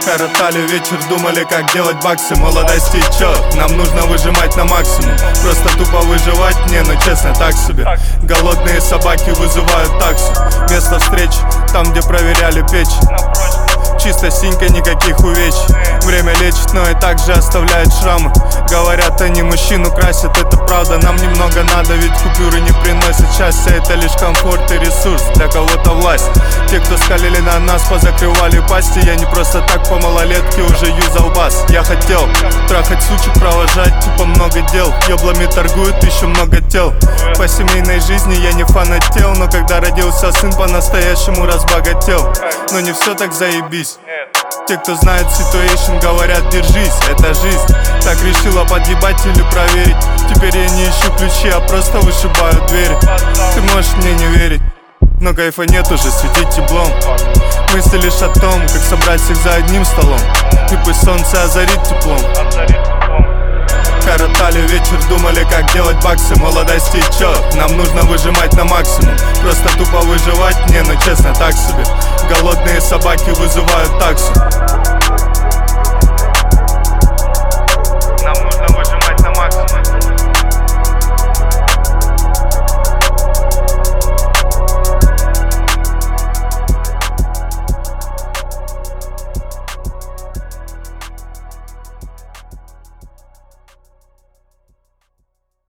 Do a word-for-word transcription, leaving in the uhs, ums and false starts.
Коротали вечер, думали, как делать баксы. Молодости чё, нам нужно выжимать на максимум. Просто тупо выживать, не, ну честно, так себе. Голодные собаки вызывают таксу. Место встреч, там, где проверяли печень. Чисто синька, никаких увечий. Время лечит, но и также оставляет шрамы. Говорят, они мужчину красят, это правда. Нам немного надо, ведь купюры не приносят счастья. Это лишь комфорт и ресурс, для кого-то власть. Те, кто скалили на нас, позакрывали пасти. Я не просто так по малолетке уже юзал бас. Я хотел трахать сучек, провожать, типа много дел. Еблами торгуют, еще много тел. По семейной жизни я не фанател, но когда родился сын, по-настоящему разбогател. Но не все так заебись. Те, кто знает ситуэйшн, говорят, держись, это жизнь. Так решила подъебать или проверить. Теперь я не ищу ключи, а просто вышибаю двери. Ты можешь мне не верить, но кайфа нет уже, светить теплом. Мысли лишь о том, как собрать всех за одним столом. И пусть солнце озарит теплом. Коротали вечер, думали, как делать баксы. Молодости чё, нам нужно выжимать на максимум. Просто тупо выживать, не, ну честно, так себе. Голодные собаки вызывают таксу.